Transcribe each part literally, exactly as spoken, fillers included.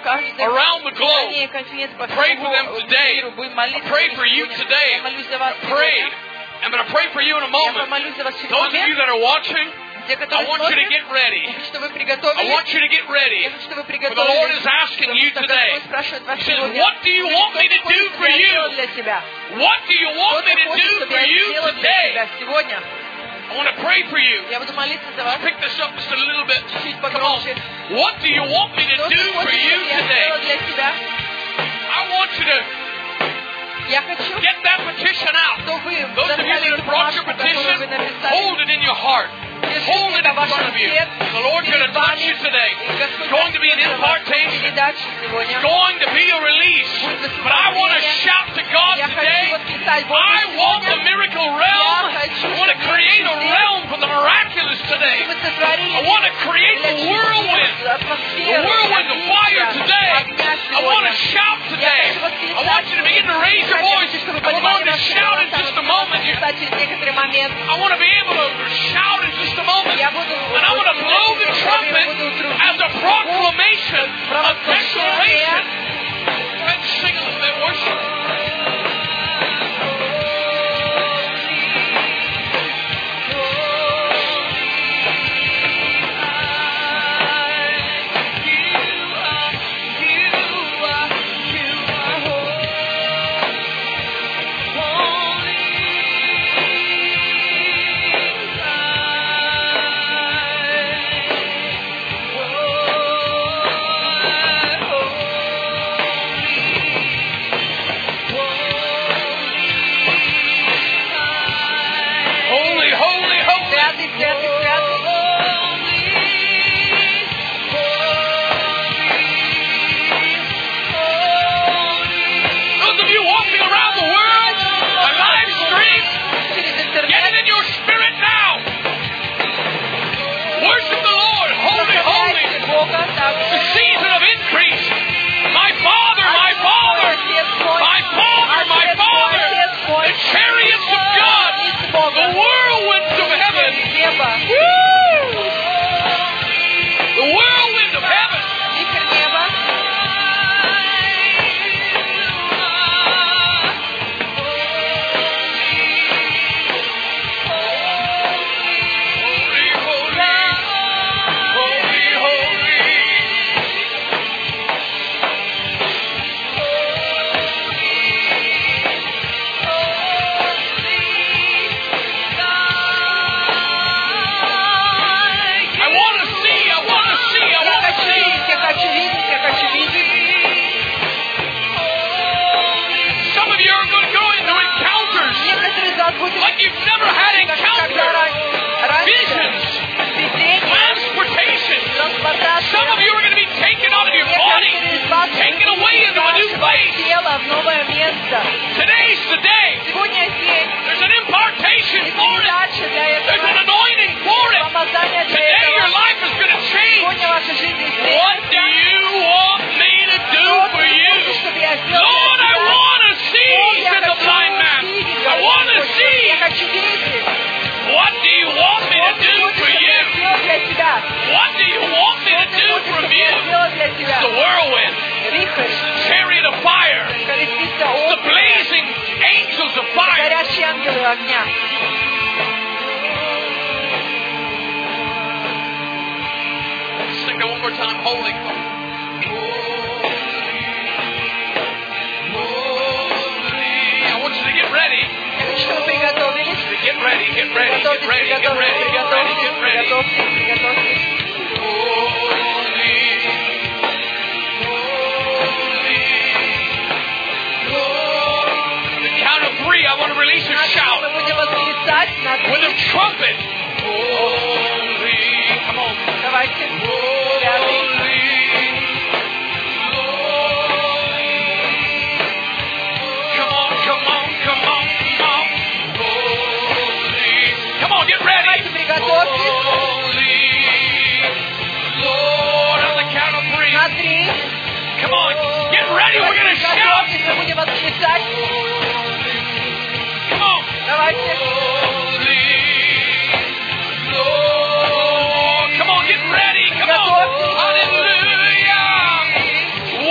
around the globe. Pray for them today. Pray for you today. Pray. I'm going to pray for you in a moment. Those of you that are watching, I want you to get ready. I want you to get ready. For the Lord is asking you today. He says, what do you want me to do for you? What do you want me to do for you today? I want to pray for you. Let's pick this up just a little bit. Come on. What do you want me to do for you today? I want you to get that petition out. Those of you that have brought your petition, hold it in your heart. Hold it in front of you. The Lord's going to touch you today. It's going to be an impartation. It's going to be a release. But I want to shout to God today. I want the miracle realm. I want to create a realm for the miraculous today. I want to create the whirlwind. The whirlwind of fire today. I want to shout today. I want you to begin to raise your voice. I'm going to shout in just a moment here. I want to be able to shout in just a moment. And I'm going to blow the trumpet as a proclamation, a declaration. Let's sing a little bit, worship. Today's the day. There's an impartation for it. There's an anointing for it. Today your life is going to change. What do you want me to do for you? Lord, I want to see, said the blind man. I want to see. What do you want me to do for you? What do you want me to do from you? The whirlwind. Chariot of fire. The blazing angels of fire. Sing that one more time. Holy. Holy. I want you to get ready. Get ready, get ready, get ready, get ready, get ready, get ready. Holy. I want to release a shout with a trumpet. Holy, come on. Holy, holy. Come on, come on, come on, come on. Holy, come on, get ready. Holy, Lord, on the count of three. Come on, get ready. We're going to shout. Holy, Lord. Come on, get ready. Come on. Hallelujah.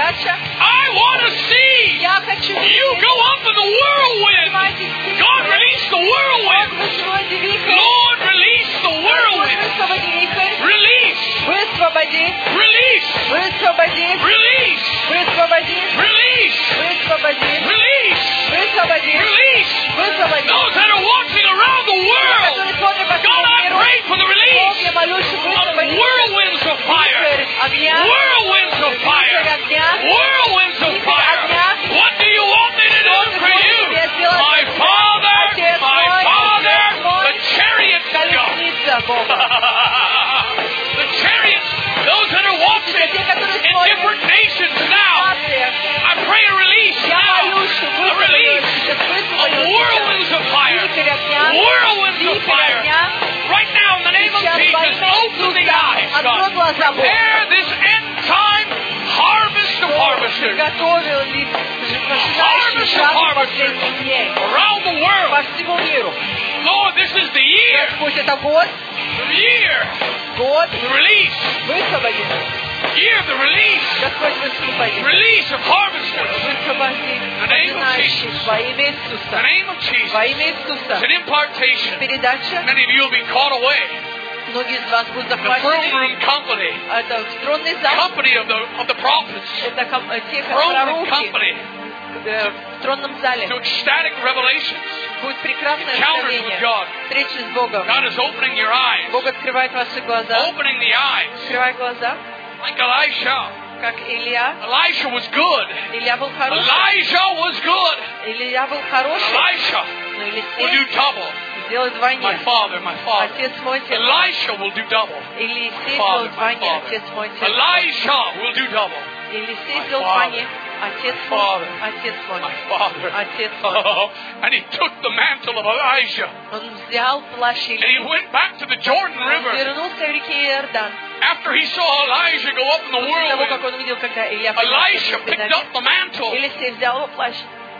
I want to see you go up in the whirlwind. God, release the whirlwind. Lord, release the whirlwind. Release. Release. Release. Release. Release. Release. Those that are watching around the world. God, I pray for the release of whirlwinds of fire. Whirlwinds of fire. Whirlwinds of fire. What do you want me to do for you? My Father, my Father, the chariots of God. The chariots, those that are watching in different nations now. I pray a release now. A release of whirlwinds of fire. Whirlwinds of fire. Right now, in the name of Jesus, open the eyes, God. Prepare this end time harvest of harvesters. Harvest of harvesters around the world. Lord, this is the year. The year. The release. Year of the release. Release of harvesters. In the name of Jesus. In the name of Jesus. It's an impartation. Many of you will be caught away. Многие из вас будут The throne room company. Это тронный зал. Company of the of the prophets. Это те Throne room company. в тронном зале. To ecstatic revelations. Будет прекрасное Encounters with God. встреча с Богом. God is opening your eyes. Бог открывает ваши глаза. Opening the eyes. Открывает глаза. Like Elisha. Как Илья. Elisha was good. Илья был хороший. Elijah was good. Илья был хороший. Elisha Но will do double. Сделает вдвойне. My father, my father. Отец мой, отец. Elisha will do double. Елисей Father, сделает my вдвойне. father. Отец мой, отец. Elisha will do double. Елисей My сделает father. вдвойне. Отец Father. мой, отец мой. My father. Отец мой. Oh, and he took the mantle of Elijah. Он взял плащ And he Ильи. went back to the Jordan Он River. вернулся в реке Иордан. After he saw Elijah go up in the После того, как whirlwind, он увидел, когда Илья Elisha picked up the mantle Елисей взял его плащ,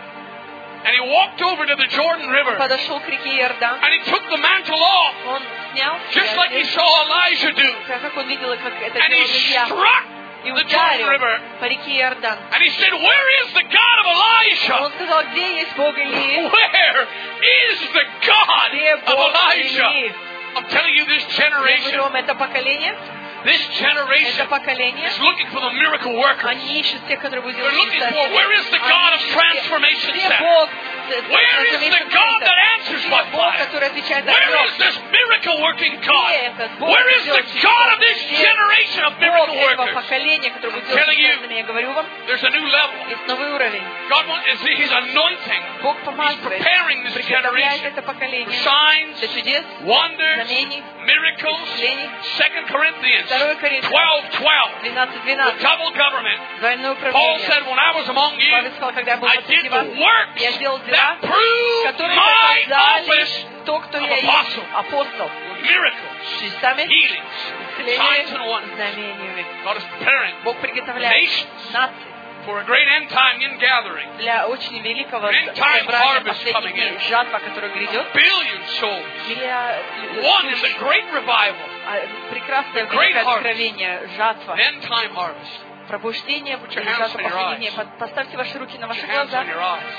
and he walked over to the Jordan River подошел к реке Иордан. and he took the mantle off, Он снял just like he saw Elijah do. как он видел, как это And he делал Илья. struck И the Jordan ударил River. по реке Иордан. And he said, "Where is the God of Elisha? Он сказал, где есть Бог Ильи? Where is the God Где of Бог Elijah?" Ильи? I'm telling you, this Я generation, говорю вам, это поколение, this это generation поколение, is looking for the miracle workers. они ищут тех, которые будут They're делать looking чудеса. for, where is the God of transformation Где center? Бог? Where is the God that answers my Где Бог, prayer? который отвечает на Where is вопрос? this miracle working God? Где этот Бог, Where is the делающий God of чудеса? this Где generation of Бог miracle этого workers? поколения, который будет Telling делать you, чудеса? Я говорю вам, there's a new level. есть новый уровень. God wants, He's anointing. Бог He's помазывает, preparing this приготовляет generation это for поколение signs, для чудес, wonders, знамений, miracles. исцелений. Second Corinthians Второе Коринфянам twelve twelve. двенадцать The двенадцать. double government. Двойное Paul управление. said, when I was among you, Павел сказал, когда я был I посреди did вас, the works я сделал дела, that proved которые my показали office то, кто of я есть, apostle. апостол. with miracles, Чудесами, healings, signs and wonders. знамениями. God is preparing Бог приготовляет nations нации for a great end time in gathering. для очень великого End time собрания harvest последних coming дней. in. Жатва, которая грядет. Billion souls. Миллиард One is a great revival. прекрасное the great великое harvest. откровение, жатва, End time harvest. пробуждение, your или hands жатва on your поколения. eyes. Под- Поставьте ваши руки на Put ваши your hands глаза. on your eyes.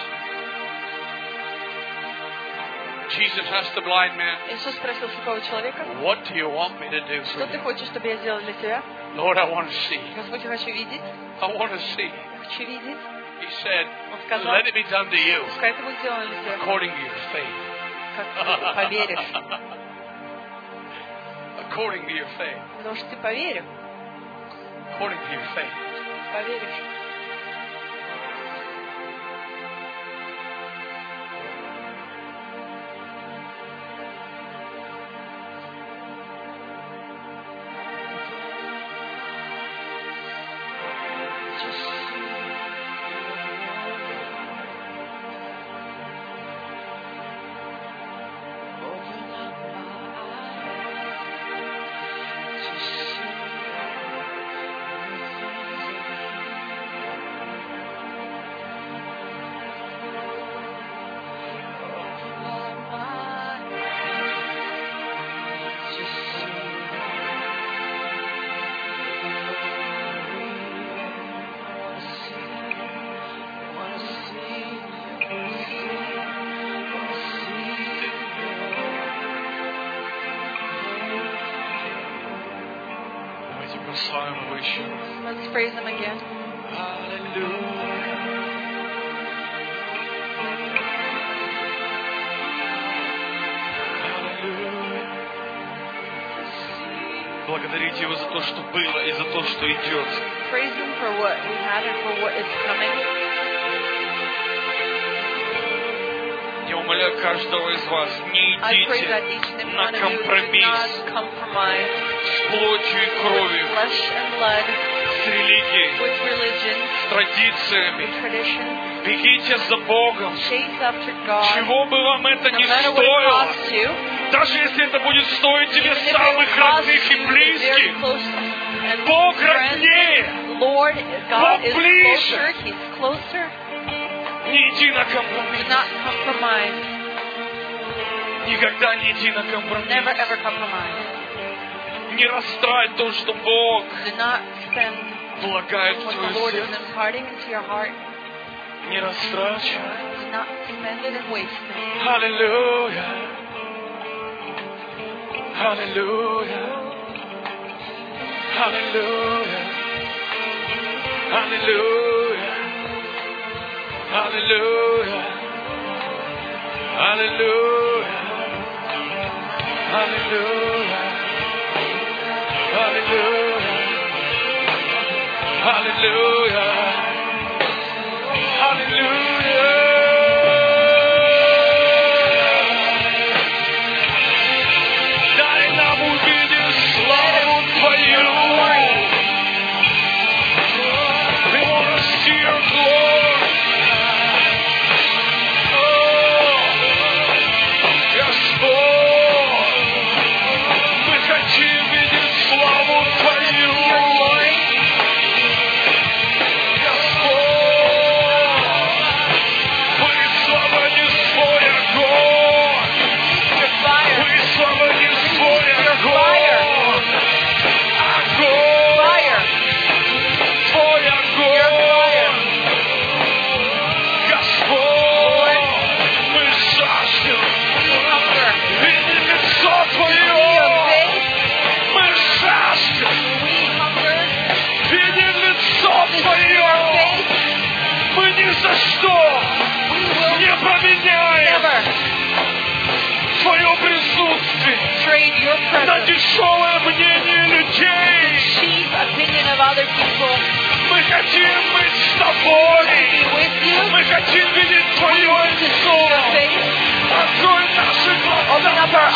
Jesus asked the blind man, Иисус спросил слепого человека, what do you want me to do for что ты you? хочешь, чтобы я сделал для тебя? Lord, I want to see. Господь, я хочу видеть, I want to see. хочу видеть. He said, Он сказал, let it be done to you пускай это будет сделано для тебя, according to your faith. как ты поверишь. According to your faith. Потому что ты поверишь, According to your faith. поверишь. Open up my eyes to see the things of Him. Прославим Его еще раз. Let's praise Him again. Аллилуйя. Благодарите Его за то, что было, и за то, что идет. Praise Him for what we had and for what is coming. Я умоляю каждого из вас, не идите на компромисс с плотью и кровью, с религией, с традициями. Бегите за Богом, чего бы вам это ни стоило. Даже если это будет стоить тебе самых родных и близких, Бог роднее, Бог ближе. Не иди на компромисс. Никогда не иди на компромисс. Не растрать то, что Бог влагает в твое сердце. Не растрачивай. Аллилуйя. Аллилуйя. Аллилуйя. Аллилуйя. Аллилуйя. Аллилуйя. Аллилуйя. Аллилуйя. Аллилуйя. Аллилуйя. Дай нам увидеть славу Твою. We want to see your glory. На дешевое мнение людей. Мы хотим быть с Тобой. Мы хотим видеть Твое лицо. Открой наши глаза.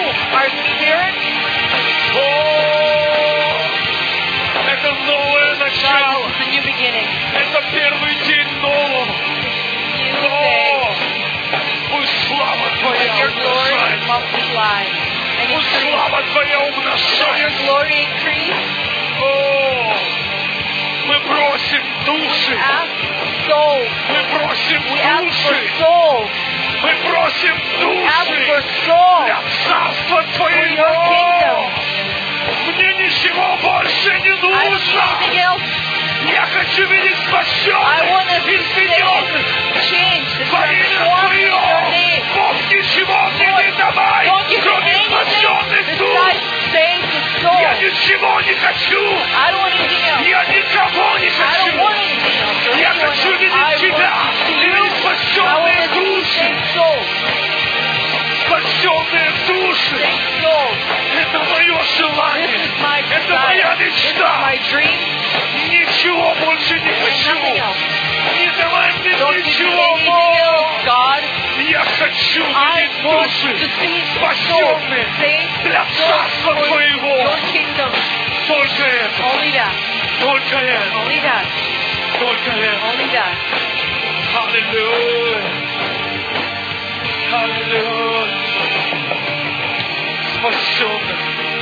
О, это новое начало. Это первый день нового. О, пусть слава Твоя умножает. Пусть слава Твоя умножает. О, мы просим души. Мы просим души. Мы просим души для Царства Твоего. Мне ничего больше не нужно. Я хочу видеть спасенных, измененных. Во имя Твое. Бог, ничего мне не давай, кроме спасенных душ. Я ничего не хочу. Я никого не хочу. Я хочу видеть Тебя и видеть спасенные души. Спасенные души. Это мое желание. Это моя мечта. Ничего больше не хочу. Не давай мне ничего, Бог. Я хочу видеть души спасенные для Царства Твоего. Только это. Только это. Только это. Аллилуйя. Аллилуйя. Спасенных,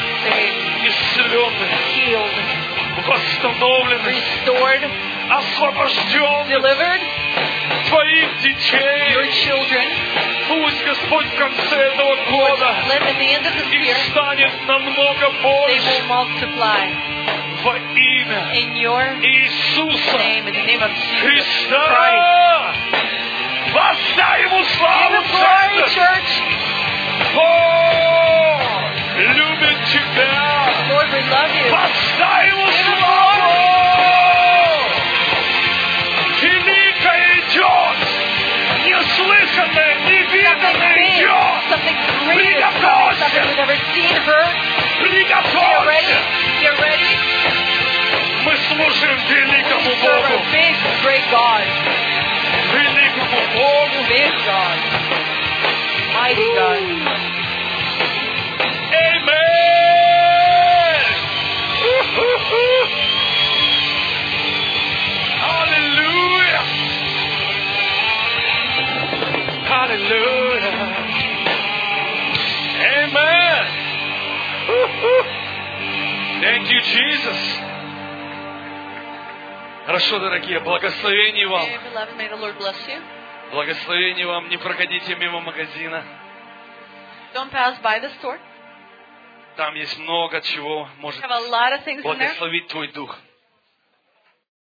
исцеленных, восстановленных, освобожденных, Твоих детей. Пусть Господь в конце этого года их станет намного больше. Во имя Иисуса Христа. Воздай Ему славу, Церковь! Бог любит Тебя! Воздай Ему Приготовься! You've never seen her. Приготовься! Get ready. Мы служим великому We serve Богу. a big, great God. Великому Богу. Big God. Mighty God. Amen. Hallelujah. Hallelujah. Amen. Thank you, Jesus. Хорошо, дорогие, благословение вам. Dear beloved, may the Lord bless you. Благословение вам. Не проходите мимо магазина. Don't pass by the store. Там есть много чего может Have a lot of things in there благословить твой дух.